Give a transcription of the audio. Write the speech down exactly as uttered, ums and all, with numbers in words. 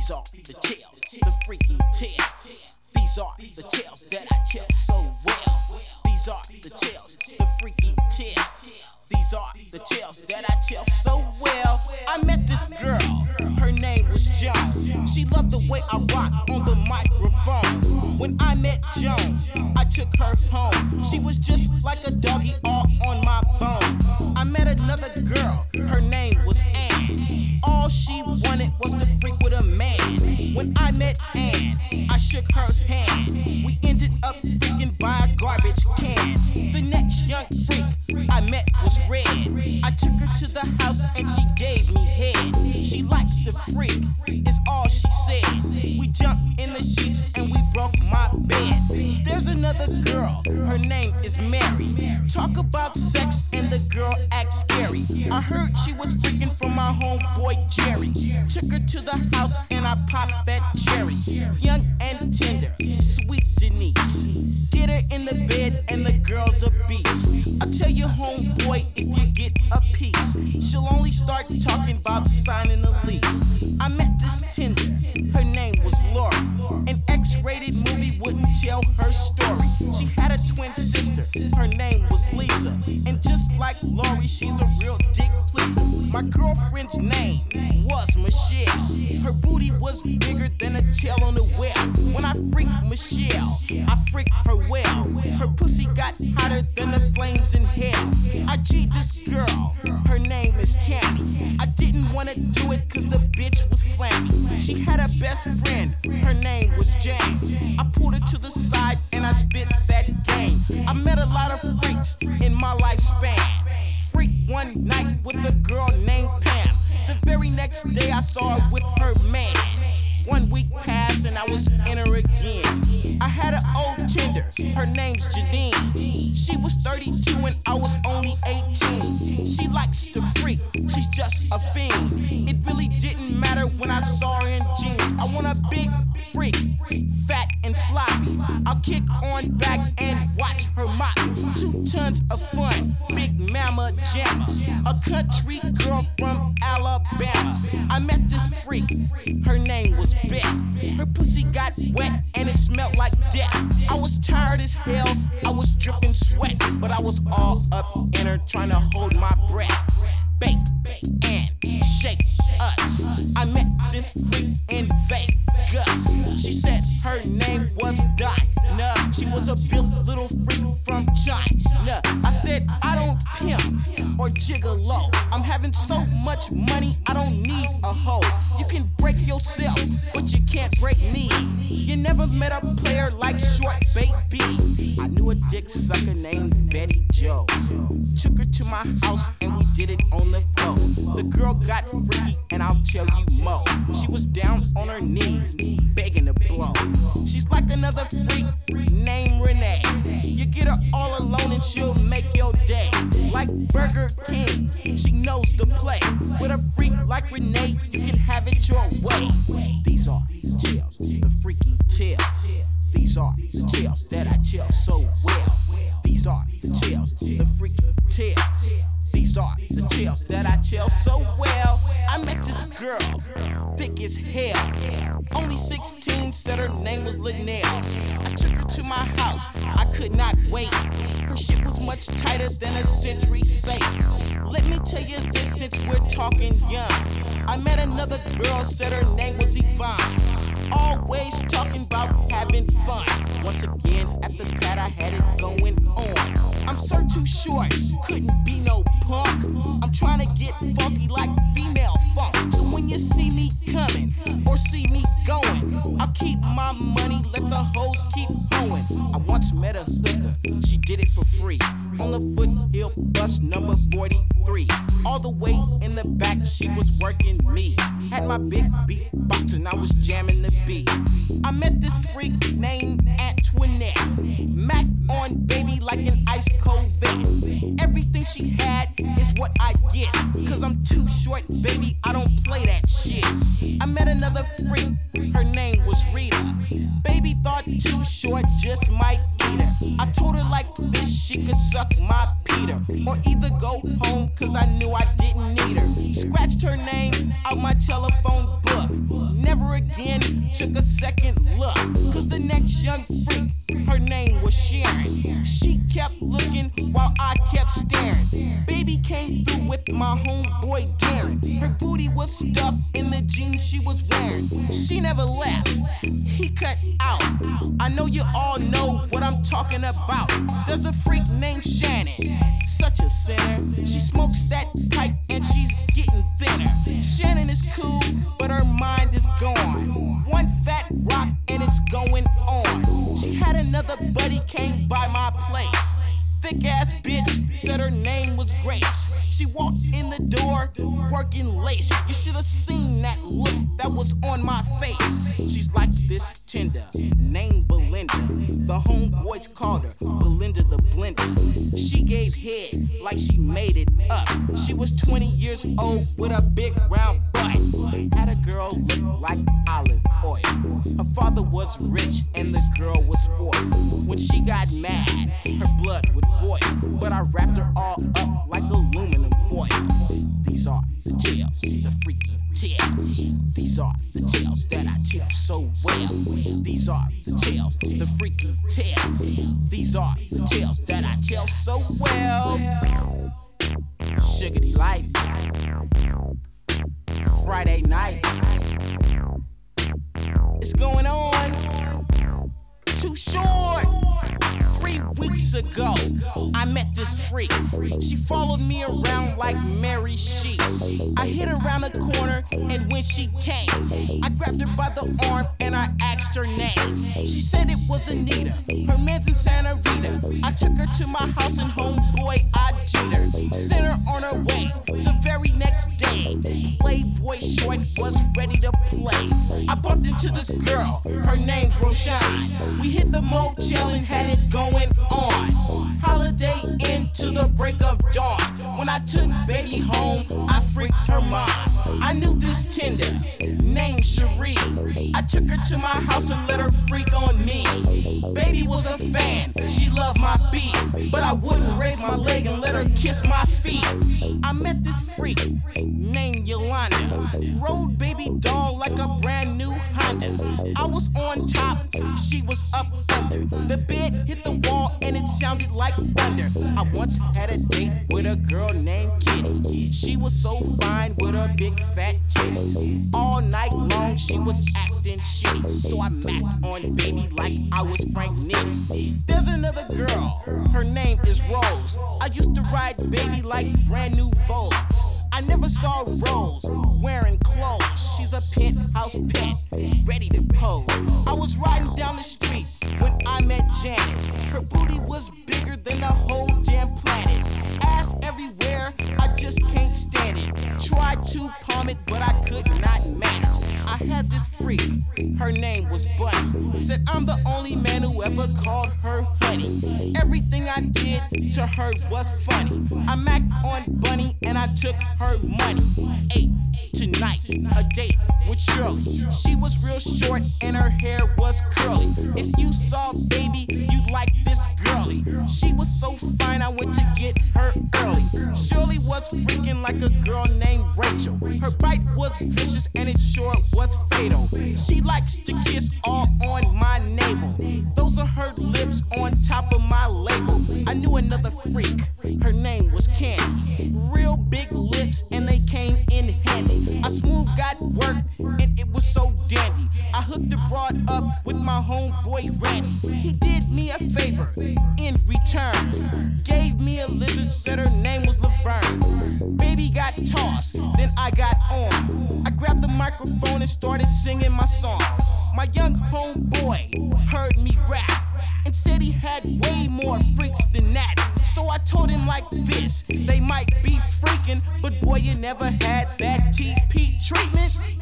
These are the tales, the freaky tales. These are the tales that I tell so well. These are the tales, the freaky tales. These are the tales that I tell so well. I met this girl, her name was Joan. She loved the way I rock on the microphone. When I met Joan, I took her home. She was just like a doggy all on my bone. I met another girl, her name was Ann. All she wanted was to freak with a man. When I met Ann, I shook her hand. We ended up freaking by a garbage can. The next young freak I met was Red. I took her to the house and she gave me head. She likes to freak, is all she said. We jumped in the sheets and we broke my bed. There's another girl, her name is Mary. Talk about sex and the girl acts scary. I heard she was freaking from my homeboy Jerry. Took her to the house and I popped that cherry. Young and tender, sweet Denise. Get her in the bed and the girl's a beast. I tell your homeboy if you get a piece, she'll only start talking about signing the lease. I met this Tinder, her name was Laura. An X-rated movie wouldn't tell her story. She had a twin sister, her name was Lisa. And just like Lori, she's a real dick pleaser. My girlfriend's name was Michelle. Her booty was bigger than a tail on the wheel. When I freaked Michelle, I freaked her well. Her pussy got hotter than the flames in hell. I G'd this girl, her name is Tammy. I didn't wanna do it cause the bitch was flammy. She had a best friend, her name was Jane. I pulled her to the side and I spit that game. I met a lot of freaks in my lifespan. Freak one night with a girl named Pam. The very next day I saw her with her man. One week passed and I was in her again. I had an old Tinder, her name's Janine. She was thirty-two and I was only eighteen. She likes to freak, she's just a fiend. It really didn't matter when I saw her in jeans. I want a big freak, fat and sloppy. I'll kick on back and watch her mop. Two tons of fun, big mama jammer. A country girl from Alabama. I met this freak, her name was Beth. Her pussy got wet and it smelled like death. I was tired as hell, I was dripping sweat, but I was all up in her trying to hold my breath. Bake and shake us. I met this freak in Vegas. She said her name was Dinah. She was a built little freak from China. I said I don't pimp or gigolo. I'm having so much money I don't need a hoe. You can break yourself, but you can't break me. You never met a player like Short Baby. I knew a dick sucker named Betty Joe. Took her to my house and we did it on the floor. The girl got freaky and I'll tell you more. She was down on her knees, begging to blow. She's like another freak named Renee. You get her all alone and she'll make your day. Like Burger King, she knows the play. With a freak like Renee, you can have it your way. These are the tales, the freaky tales. These are the tales that I tell so well. These are the tales, the freaky tales. These are the tales that I tell so well. I met this girl, thick as hell. Only sixteen, said her name was Linnell. I took her to my house, I could not wait. Her shit was much tighter than a century safe. Let me tell you this since we're talking young. I met another girl, said her name was Yvonne. Always talking about having fun. Once again, at the pad I had it going on. I'm so too short, couldn't be no punk. I'm trying to get funky like female funk. So when you see me coming or see me going, I'll keep my money, let the hoes keep going. I once met a hooker, she did it for free. On the Foothill bus number forty-three. All the way in the back, she was working me. Had my big beatbox and I was jamming the beat. I met this freak named Antoinette. Mac on baby like an ice cold vet. Everything she had is what I get. Cause I'm too short, baby, I don't play that shit. I met another freak, her name was Rita. Baby thought too short just might eat her. I told her like this, she could suck my Peter. Or either go home cause I knew I didn't need her. Scratched her name out my telephone book. Never again took a second look, cause the next young freak, her name was Sharon. She kept looking while I kept staring. Baby came through with my homeboy Darren. Her booty was stuffed in the jeans she was wearing. She never left, he cut out. I know you all know what I'm talking about. There's a freak named Shannon, such a sinner. She smokes that pipe and she's getting thinner. Shannon is cool, but her mind is gone. One fat rock and it's going on. She had another buddy came by my place. Thick ass bitch said her name was Grace. She walked in the door, working late. You should have seen that look that was on my face. She's like this tender, named Belinda. The homeboys called her Belinda the Blender. She gave head like she made it up. She was twenty years old with a big round butt. Had a girl look like olive oil. Her father was rich and the girl was spoiled. When she got mad, her blood would boil. But I wrapped her all up like aluminum foil. These are the tales, the freaky tales. These are the tales that I tell so well. These are the tales, the freaky tales. These are the tales that I tell so well. Sugarty life, Friday night. It's going on. Too short. Three weeks ago, I met this freak. She followed me around like Mary Sheep. I hit around the corner, and when she came, I grabbed her by the arm and I asked her name. She said it was Anita. Her man's in Santa Rita. I took her to my house and homeboy, I G'd her. Sent her on her way the very next day. Playboy Short was ready to play. I bumped into this girl. Her name's Roshine. We hit the motel and had it going on. Holiday into the break of dawn. When I took baby home, I freaked her mom. I knew this tender named Cherie. I took her to my house and let her freak on me. Baby was a fan, she loved my beat, but I wouldn't raise my leg and let her kiss my feet. I met this freak named Yolanda. Rode baby doll like a brand new Honda. I was on top, she was up under. The bed hit the wall and it sounded like thunder. I once had a date with a girl named Kitty. She was so fine with her big fat titties. All night long she was acting shitty, so I macked on baby like I was Frank Nitty. There's another girl, her name is Rose. I used to ride baby like brand new Vogues. I never saw Rose wearing clothes. She's a penthouse pet, ready to pose. I was riding down the street when I met Janet. Her booty was bigger than the whole damn planet. Ass everywhere, I just can't stand it. Tried to palm it, but I could not manage. I had this freak, her name was Bunny. Said I'm the only man who ever called her honey. Everything I did to her was funny. I macked on Bunny and I took her money. Ate tonight, a date with Shirley. She was real short and her hair was curly. If you saw baby, you'd like this girly. She was so fine, I went to get her early. Shirley was freaking like a girl named Rachel. Her bite was vicious and it sure was fatal. She likes to kiss all on my navel. Those are her lips on top of my label. I knew another freak, her name was Candy. Real big lips and they came in handy. I smooth got work and it was so dandy. I hooked the broad up with my homeboy Randy. He did me a favor in return. Gave me a lizard, said her name was Laverne. Baby got tossed, then I got on. I grabbed the microphone and started singing my song. My young homeboy heard me rap and said he had way more freaks than that. So I told him like this, they might be freaking, but boy, you never had that T P treatment.